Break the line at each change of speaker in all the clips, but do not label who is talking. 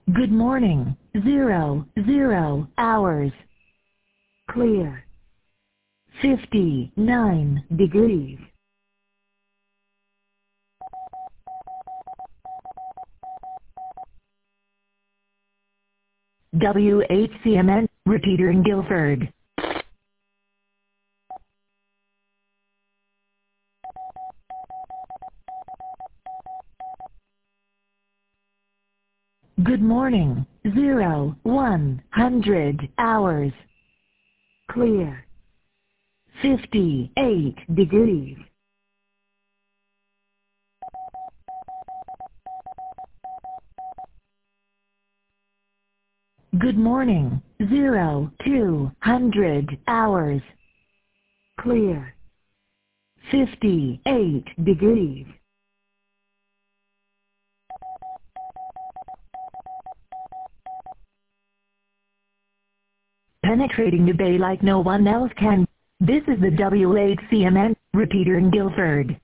Good morning. 00 hours. Clear. 59 degrees. WHCMN, repeater in Guilford. Good morning. 100 hours. Clear. 58 degrees. Good morning. 200 hours. Clear. 58 degrees. Penetrating the bay like no one else can. This is the WHCMN, repeater in Guilford.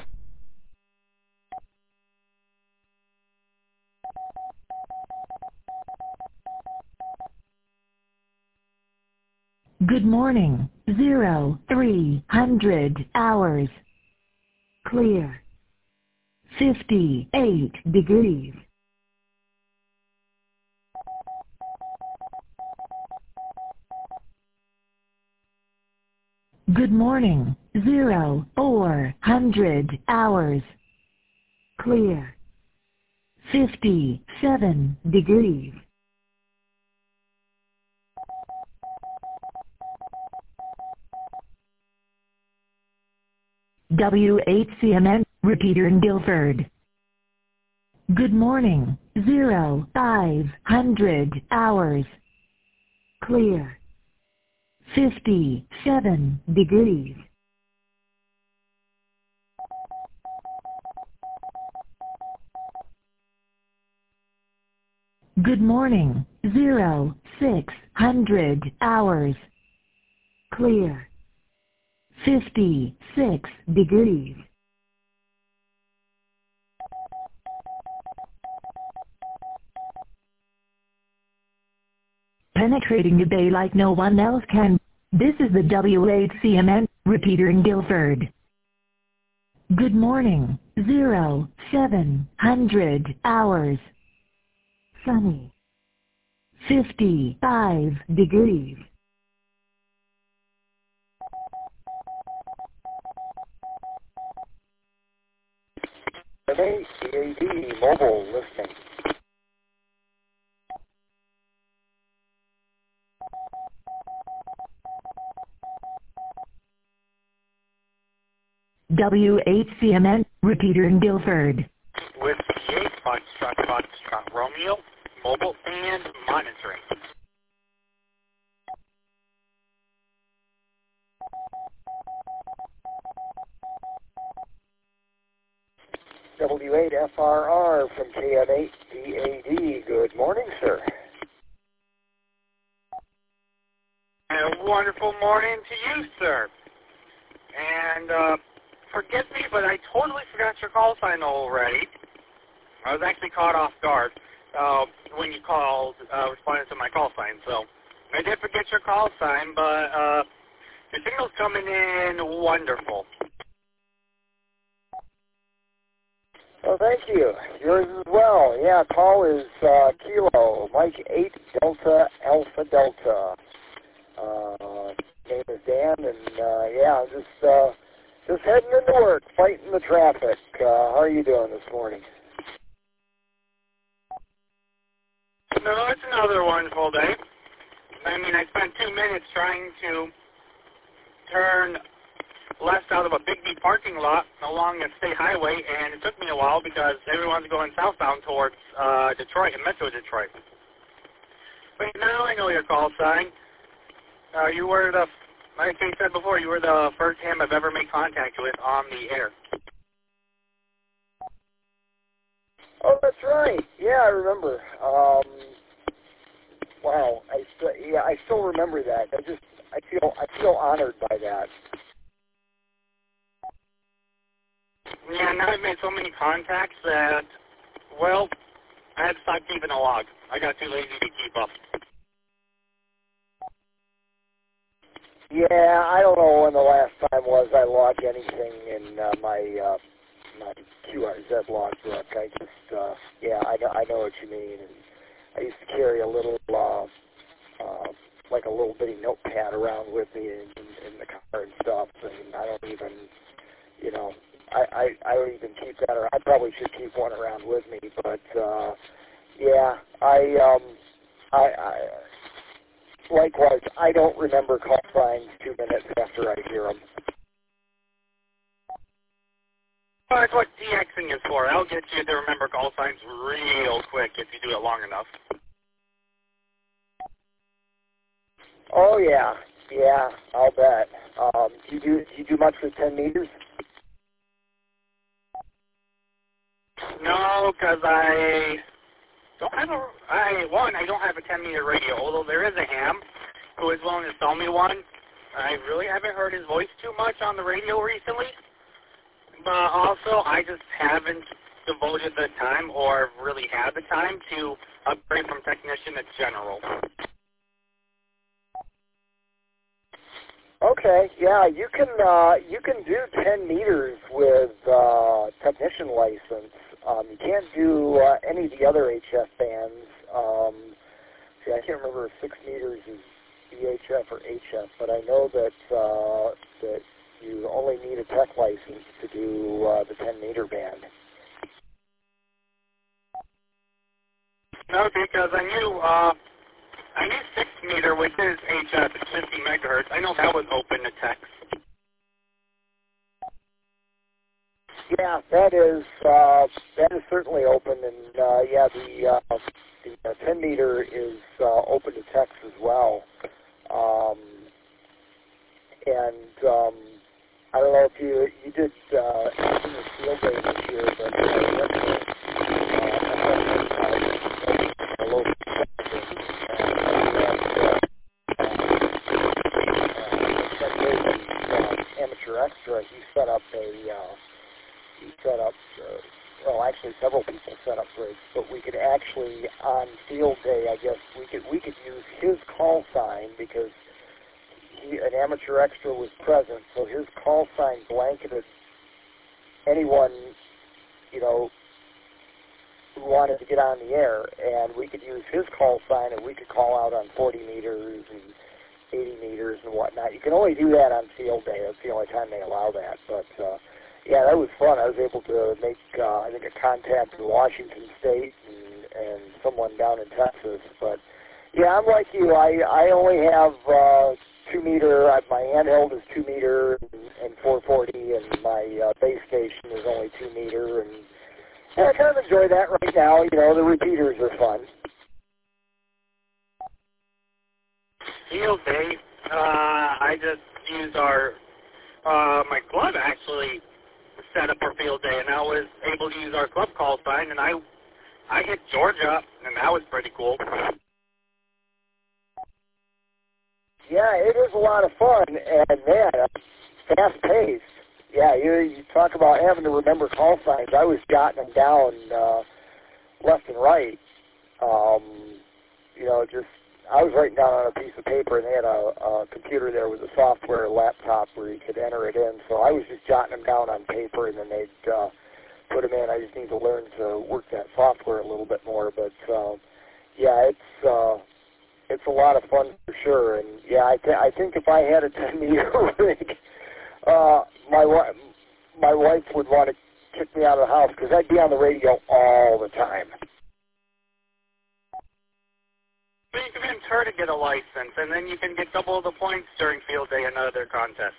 Good morning. 300 hours. Clear. 58 degrees. Good morning. 400 hours. Clear. 57 degrees. WHCMN, repeater in Guilford. Good morning. 500 hours. Clear. 57 degrees. Good morning. 600 hours. Clear. 56 degrees. Penetrating the bay like no one else can. This is the WHCMN, repeater in Guilford. Good morning. 700 hours. Sunny. 55 degrees.
CAD mobile listening.
WHCMN, repeater in Guilford.
With PA Foxtrot Romeo, mobile and monitoring.
W8FRR from KM8 DAD. Good morning, sir.
And a wonderful morning to you, sir. And forgive me, but I totally forgot your call sign already. I was actually caught off guard when you called, responding to my call sign. So I did forget your call sign, but your signal's coming in wonderful.
Well, thank you. Yours as well. Yeah, call is Kilo, Mike 8 Delta Alpha Delta. Name is Dan, and yeah, just heading into work, fighting the traffic. How are you doing this morning?
No, it's another wonderful day. I mean, I spent 2 minutes trying to turn left out of a Big B parking lot along the state highway, and it took me a while because everyone's going southbound towards Detroit and Metro Detroit. But now I know your call sign. You were the, like I said before, you were the first ham I've ever made contact with on the air.
Oh, that's right. Yeah, I remember. Wow, I still remember that. I feel honored by that.
Yeah, now I've made so many contacts that, well, I had to stop keeping a log. I got too lazy to keep up.
Yeah, I don't know when the last time was I logged anything in my QRZ logbook. I just, yeah, I know what you mean. And I used to carry a little, like a little bitty notepad around with me in the car and stuff. And I don't even, you know, I don't even keep that, or I probably should keep one around with me. But yeah, I likewise, I don't remember call signs 2 minutes after I hear them.
Well, that's what DXing is for. That'll get you to remember call signs real quick if you do it long enough.
Oh yeah, I'll bet. Do you do much with 10 meters?
No, because I don't have I don't have a 10-meter radio, although there is a ham who is willing to sell me one. I really haven't heard his voice too much on the radio recently, but also I just haven't devoted the time or really had the time to upgrade from technician to general.
Okay, yeah, you can do 10 meters with technician license. You can't do any of the other HF bands. See, I can't remember if 6 meters is VHF or HF, but I know that that you only need a tech license to do the 10 meter band.
No, because I knew 6 meter, which is HF, it's 50 megahertz. I know that was open to text.
Yeah, that is certainly open, and yeah, the 10 meter is open to text as well. And I don't know if you did anything with field day this year, but Amateur Extra, he set up well, actually several people set up rigs, but we could actually, on field day, I guess, we could use his call sign because an Amateur Extra was present, so his call sign blanketed anyone, you know, who wanted to get on the air, and we could use his call sign, and we could call out on 40 meters and 80 meters and whatnot. You can only do that on field day. That's the only time they allow that, but yeah, that was fun. I was able to make, I think, a contact in Washington State and someone down in Texas. But, yeah, I'm like you. I only have 2 meter. My handheld is 2 meter and 440, and my base station is only 2 meter. And I kind of enjoy that right now. You know, the repeaters are fun.
Field day, I just used my club actually set up for field day, and I was able to use our club call sign, and I hit Georgia, and that was pretty cool.
Yeah, it is a lot of fun, and man, fast-paced. Yeah, you talk about having to remember call signs. I was jotting them down left and right. You know, just I was writing down on a piece of paper, and they had a computer there with a software laptop where you could enter it in. So I was just jotting them down on paper, and then they'd put them in. I just need to learn to work that software a little bit more. But yeah, it's a lot of fun for sure. And yeah, I think if I had a 10-meter rig, my wife would want to kick me out of the house because I'd be on the radio all the time.
But you can convince her to get a license, and then you can get double the points during field day and other contests.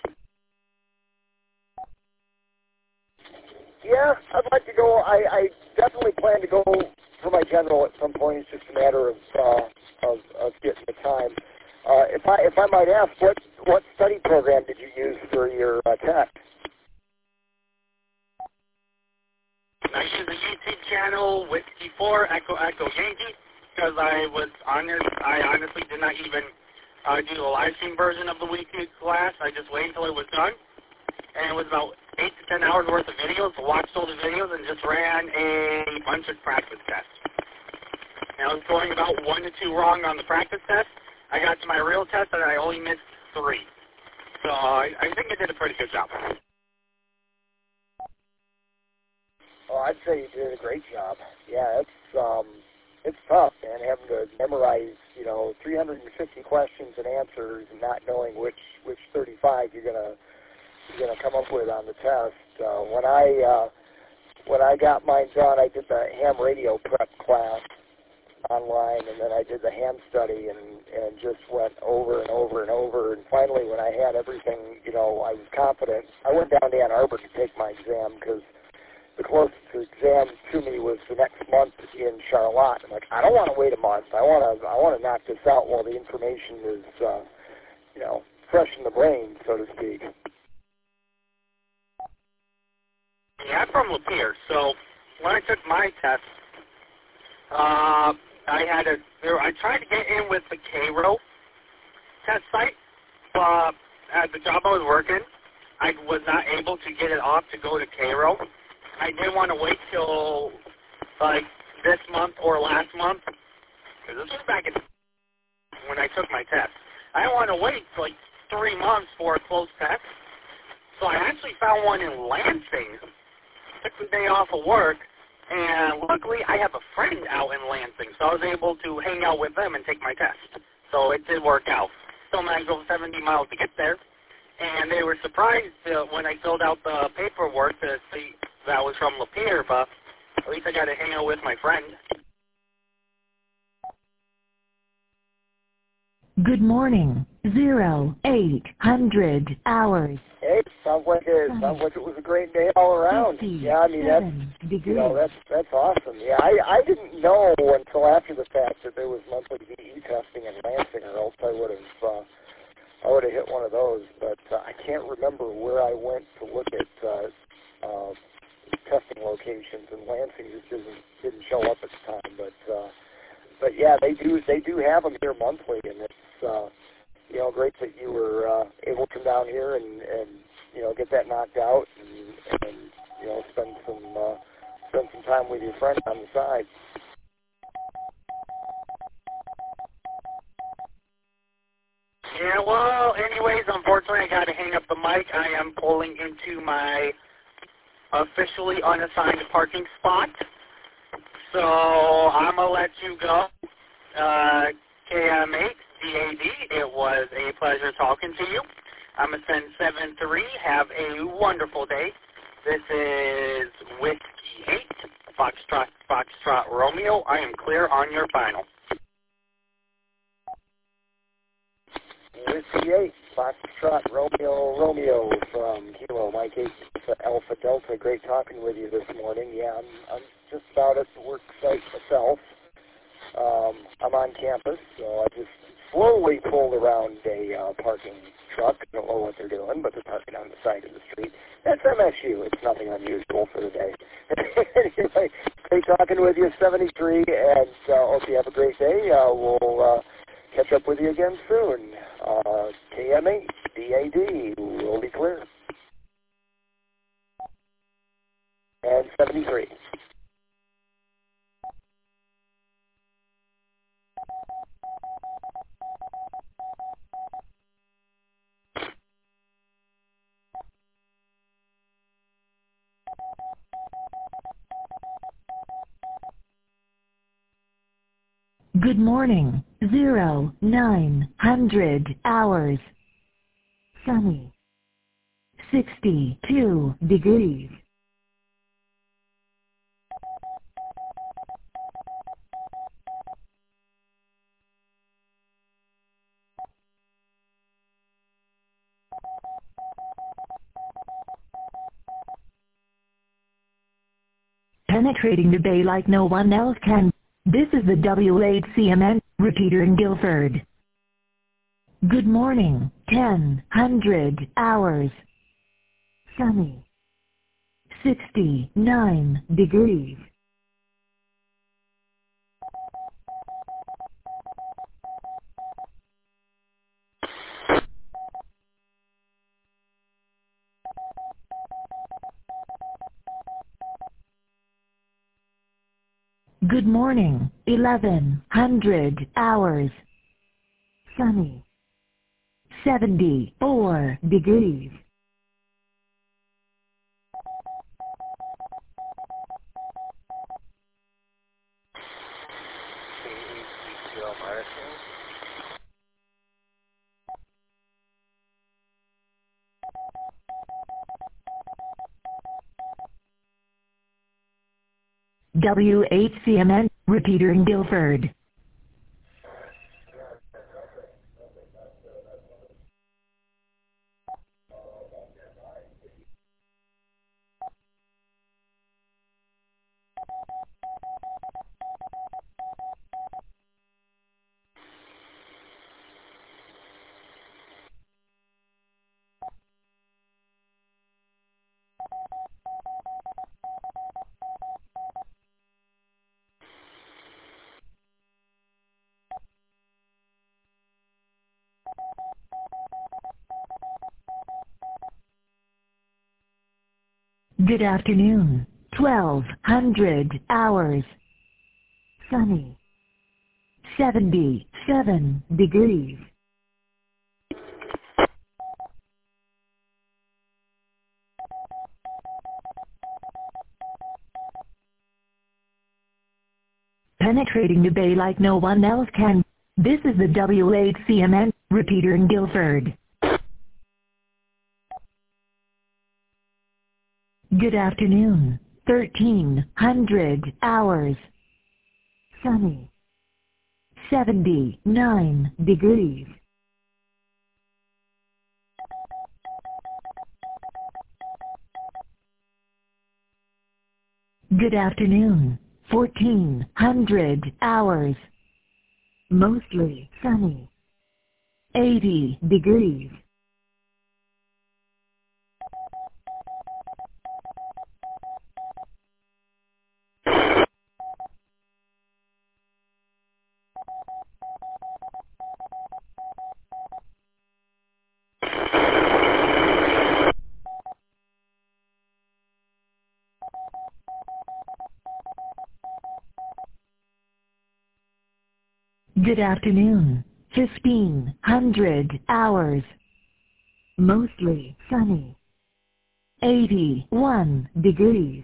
Yeah, I'd like to go. I definitely plan to go for my general at some point. It's just a matter of getting the time. If I might ask, what study program did you use for your tech?
I use a YouTube channel, Whiskey 4, Echo Yankee, because I honestly did not even do the live stream version of the weekly class. I just waited until it was done. And it was about 8 to 10 hours worth of videos, watched all the videos, and just ran a bunch of practice tests. And I was going about 1 to 2 wrong on the practice test. I got to my real test and I only missed 3. So I think I did a pretty good job.
Oh, I'd say you did a great job. Yeah, it's tough, man, having to memorize, 350 questions and answers and not knowing which 35 you're gonna come up with on the test. When I got mine done, I did the ham radio prep class online, and then I did the ham study and just went over and over and over. And finally, when I had everything, I was confident. I went down to Ann Arbor to take my exam because the closest exam to me was the next month in Charlotte. I'm like, I don't want to wait a month. I want to knock this out while the information is, fresh in the brain, so to speak.
Yeah, I'm from Lapeer, so when I took my test, I tried to get in with the Cairo test site, but at the job I was working, I was not able to get it off to go to Cairo. I didn't want to wait till, this month or last month, because this was back when I took my test. I didn't want to wait till, 3 months for a close test, so I actually found one in Lansing. Took the day off of work, and luckily I have a friend out in Lansing, so I was able to hang out with them and take my test. So it did work out. Still managed over 70 miles to get there, and they were surprised when I filled out the paperwork to see that I was from Lapeer, but at least I got to hang out with my friend.
Good morning. 0800 hours.
Hey, sounds like it was a great day all around. Yeah, I mean that's awesome. Yeah, I didn't know until after the fact that there was monthly VE testing in Lansing, or else I would have hit one of those. But I can't remember where I went to look at testing locations, and Lansing just didn't show up at the time. But yeah, they do have them here monthly, and it's great that you were able to come down here and get that knocked out and spend some time with your friend on the side.
Yeah, well, anyways, unfortunately, I got to hang up the mic. I am pulling into my officially unassigned parking spot. So I'm going to let you go. KM8, DAD, it was a pleasure talking to you. I'm going to send 7-3. Have a wonderful day. This is Whiskey 8, Foxtrot Romeo. I am clear on your final.
Whiskey 8, Foxtrot Romeo from Kilo Mike 8 Alpha Delta. Great talking with you this morning. Yeah, I'm just about at the work site myself. I'm on campus, so I just slowly pulled around a parking truck. I don't know what they're doing, but they're parking on the side of the street. That's MSU. It's nothing unusual for the day. Anyway, great talking with you, 73, and hope you have a great day. We'll catch up with you again soon. KM8, DAD, will be clear. And 73.
Good morning. 0900 hours. Sunny. 62 degrees. Penetrating the bay like no one else can. This is the W8CMN repeater in Guilford. Good morning. 1000 hours. Sunny. 69 degrees. Good morning. 1100 hours. Sunny. 74 degrees. WHCMN, repeater in Guilford. Good afternoon. 1200 hours. Sunny. 77 degrees. Penetrating the bay like no one else can. This is the WHCMN, repeater in Guilford. Good afternoon. 1300 hours. Sunny. 79 degrees. Good afternoon. 1400 hours. Mostly sunny. 80 degrees. Good afternoon. 1500 hours. Mostly sunny. 81 degrees.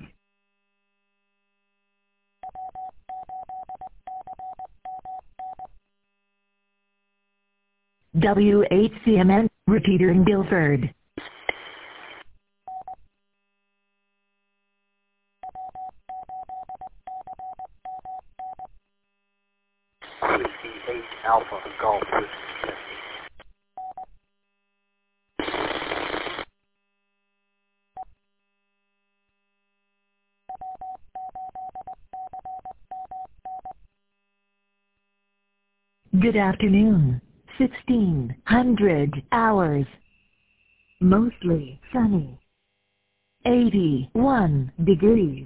WHCMN, repeater in Guilford.
C8 Alpha Golf.
Good afternoon. 1600 hours. Mostly sunny. 81 degrees.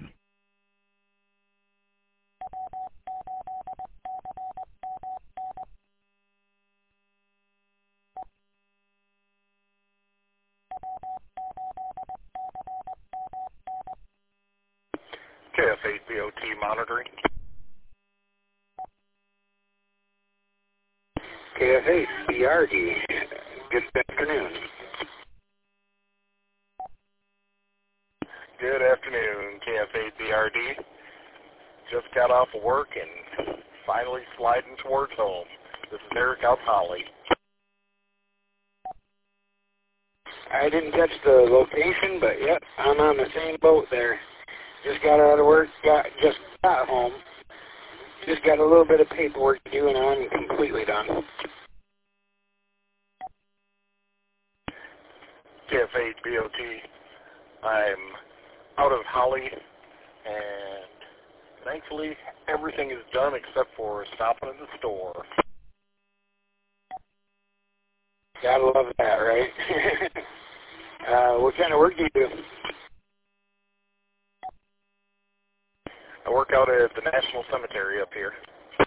KF8BOT monitoring.
KF8BRD. Good afternoon.
Good afternoon, KF8BRD. Just got off of work and finally sliding towards home. This is Eric out Holly.
I didn't catch the location, but yep, I'm on the same boat there. Just got out of work, just got home. Just got a little bit of paperwork to do and I'm completely done.
KF8BOT. I'm out of Holly, and thankfully everything is done except for stopping in the store.
Gotta love that, right? What kind of work do you do?
I work out at the National Cemetery up here.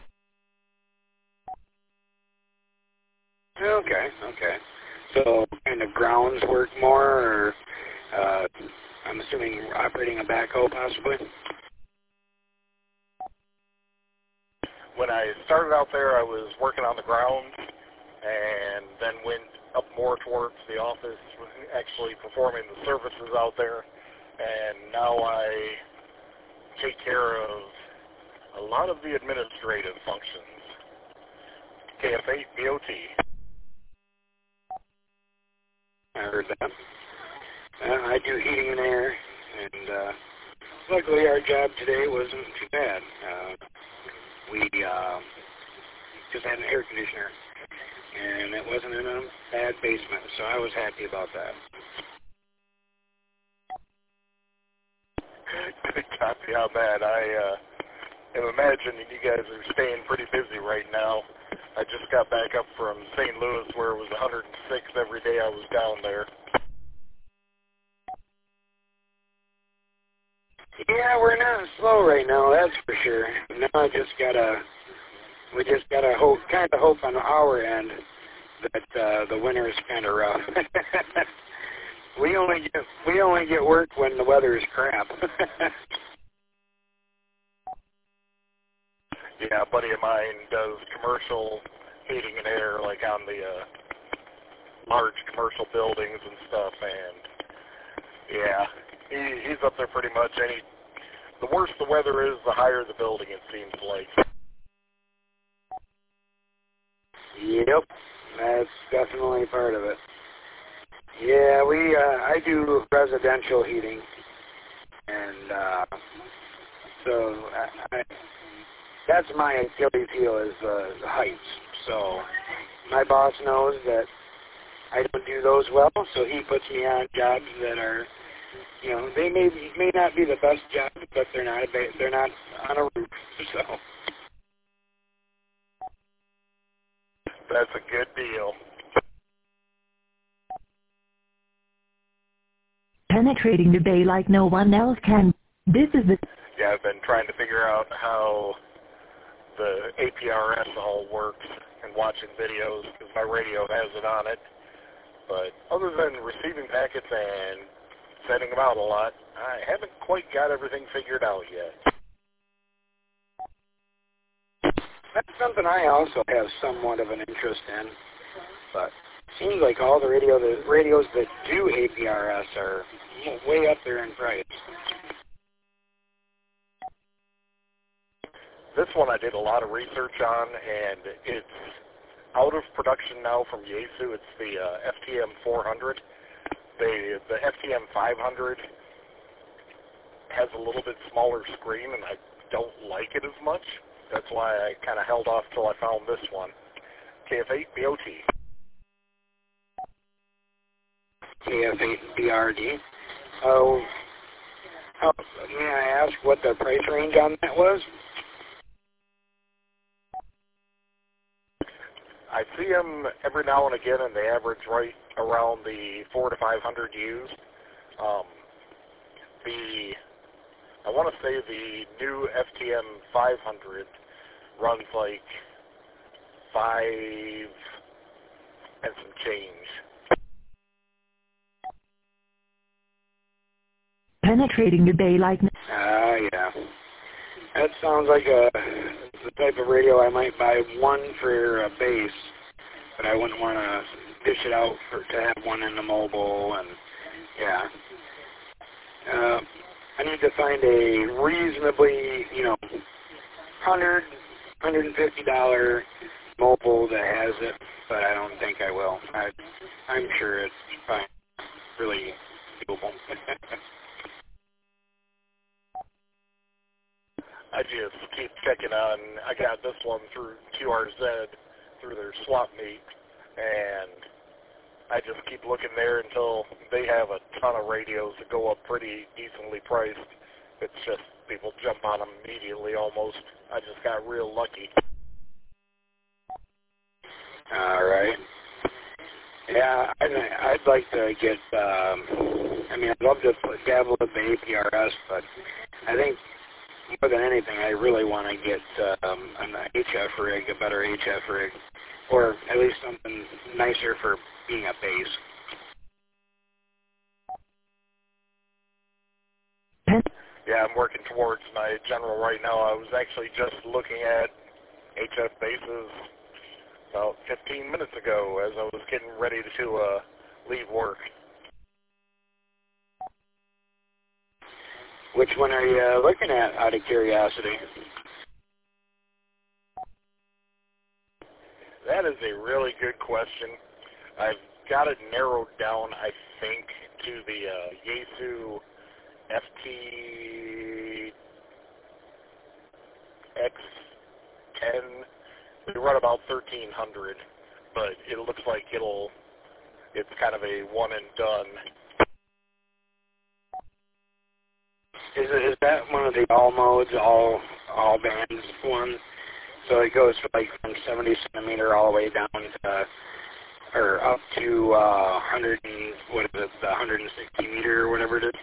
Okay. So kind of grounds work more, or I'm assuming operating a backhoe possibly?
when I started out there, I was working on the ground, and then went up more towards the office, actually performing the services out there, and now I take care of a lot of the administrative functions. KF8 BOT.
I heard that. I do heating and air, and luckily our job today wasn't too bad. We just had an air conditioner, and it wasn't in a bad basement, so I was happy about that.
Copy how bad. I am imagining you guys are staying pretty busy right now. I just got back up from St. Louis where it was 106 every day I was down there.
Yeah, we're not slow right now, that's for sure. Now we just gotta hope on our end that the winter is kind of rough. we only get work when the weather is crap.
Yeah, a buddy of mine does commercial heating and air, like on the large commercial buildings and stuff, and yeah, he's up there pretty much. The worse the weather is, the higher the building, it seems like.
Yep, that's definitely part of it. Yeah, I do residential heating, and so that's my Achilles heel is the heights. So my boss knows that I don't do those well, so he puts me on jobs that are, they may not be the best jobs, but they're not on a roof. So
that's a good deal.
Penetrating the bay like no one else can. This is the...
Yeah, I've been trying to figure out how the APRS all works and watching videos because my radio has it on it. But other than receiving packets and sending them out a lot, I haven't quite got everything figured out yet.
That's something I also have somewhat of an interest in. But it seems like all the radios that do APRS are way up there in price.
This one I did a lot of research on, and it's out of production now from Yaesu. It's the FTM 400. The FTM 500 has a little bit smaller screen, and I don't like it as much. That's why I kind of held off till I found this one. KF8 BOT.
KF8 BRD. Oh, may I ask what the price range on that was?
I see them every now and again, and they average right around the 400 to 500 used. I want to say the new FTM 500 runs like 5 and some change.
Penetrating the bay like...
Yeah. That sounds like the type of radio I might buy one for a base, but I wouldn't want to dish it out to have one in the mobile, and yeah. I need to find a reasonably, $100, $150 mobile that has it, but I don't think I will. I'm sure it's fine, really doable.
I just keep checking on. I got this one through QRZ, through their swap meet, and I just keep looking there until they have a ton of radios that go up pretty decently priced. It's just people jump on them immediately almost. I just got real lucky.
All right. Yeah, I'd like to get, I'd love to dabble with the APRS, but I think more than anything, I really want to get an HF rig, a better HF rig, or at least something nicer for being a base.
Yeah, I'm working towards my general right now. I was actually just looking at HF bases about 15 minutes ago as I was getting ready to leave work.
Which one are you looking at, out of curiosity?
That is a really good question. I've got it narrowed down, I think, to the Yaesu FT X10. We run about 1,300, but it looks like it's kind of a one and done.
Is that one of the all modes, all bands one? So it goes like from 70 centimeter all the way down to, or up to 100 and, what is it, the 160 meter or whatever it is?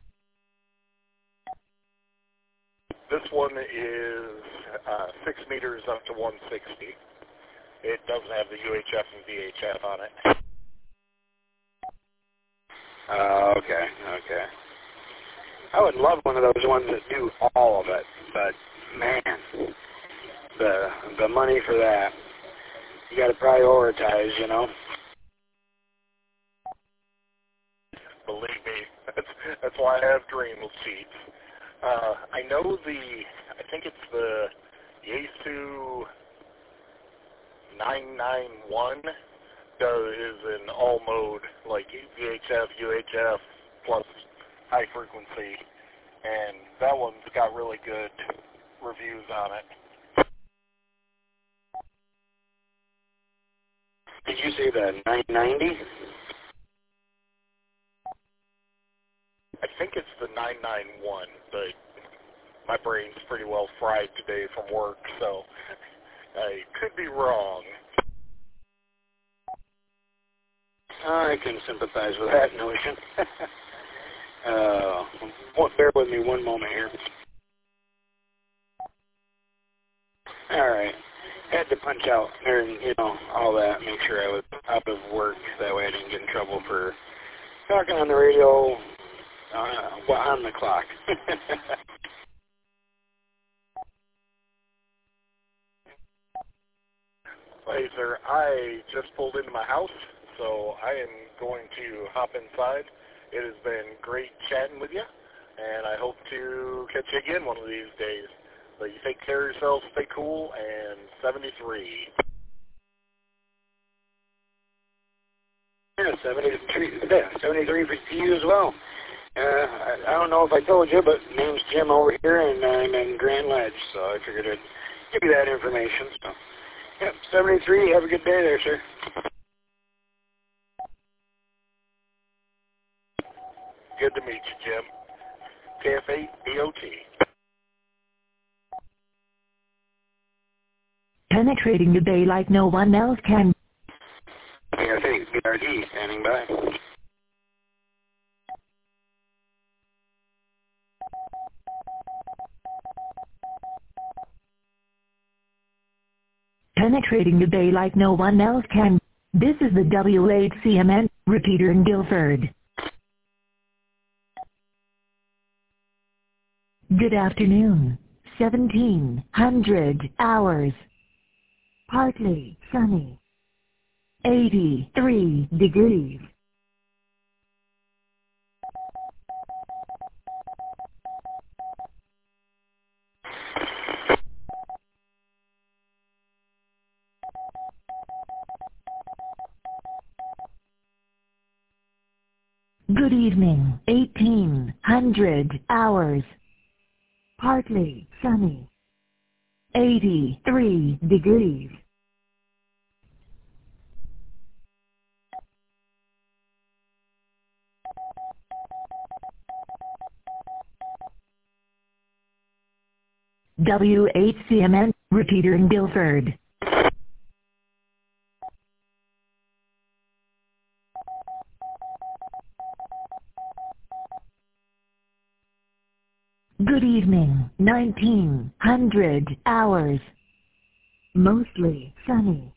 This one is 6 meters up to 160. It doesn't have the UHF and VHF on it.
Okay. I would love one of those ones that do all of it, but man, the money for that, you got to prioritize, you know.
Believe me, that's why I have dream seats. I know I think it's the Yaesu 991 is an all mode, like VHF, UHF, plus high frequency, and that one's got really good reviews on it.
Did you say the 990?
I think it's the 991, but my brain's pretty well fried today from work, so I could be wrong.
I can sympathize with that notion. Bear with me one moment here. All right. Had to punch out, or, you know, all that, make sure I was out of work. That way I didn't get in trouble for talking on the radio on the clock.
Hey, sir, I just pulled into my house, so I am going to hop inside. It has been great chatting with you, and I hope to catch you again one of these days. So you take care of yourselves, stay cool, and 73.
Yeah, 73 for you as well. I don't know if I told you, but name's Jim over here, and I'm in Grand Ledge, so I figured I'd give you that information. So, yep, 73. Have a good day there, sir.
Good to meet you, Jim. KF8 DOT.
Penetrating the bay like no one else can.
KF8 BRD standing by.
Penetrating the bay like no one else can. This is the W8CMN repeater in Guilford. Good afternoon. 1700 hours. Partly sunny. 83 degrees. Good evening. 1800 hours. Partly sunny. 83 degrees. W8CMN repeater in Guilford. Good evening. 1900 hours. Mostly sunny.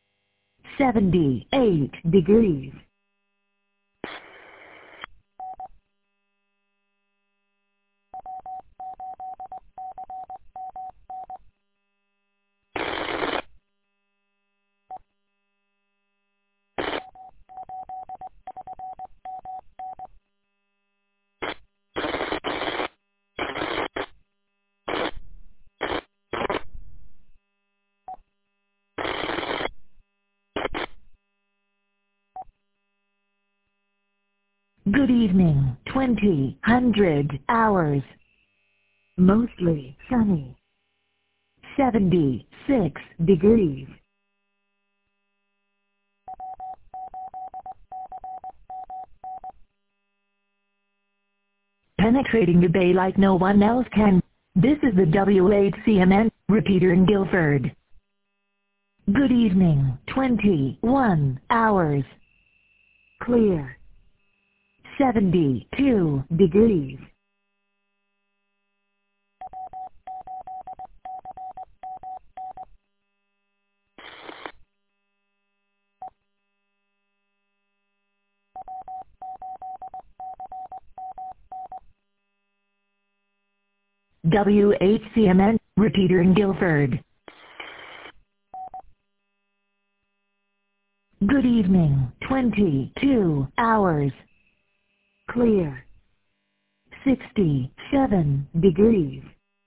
78 degrees. Good evening, 2000 hours. Mostly sunny. 76 degrees. Penetrating the bay like no one else can. This is the WHCMN repeater in Guilford. Good evening, 21 hours. Clear. 72 degrees. WHCMN repeater in Guilford. Good evening, 22 hours. Clear. 67 degrees.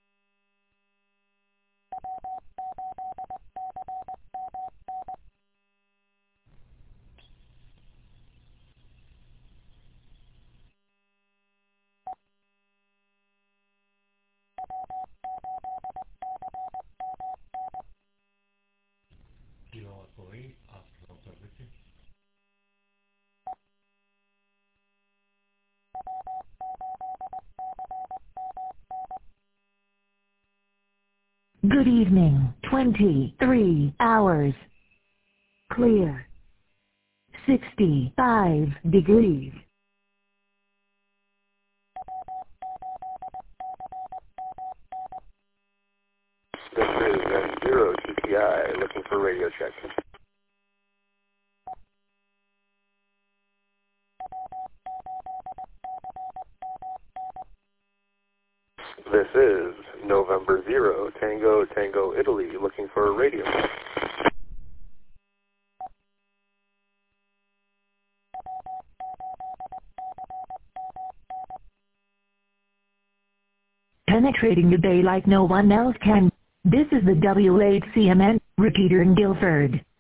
Good evening, 23 hours. Clear. 65 degrees.
This is N0 TPI looking for radio check. This is November 0 Tango Tango Italy looking for a radio check.
Penetrating the bay like no one else can. This is the WHCMN repeater in Guilford.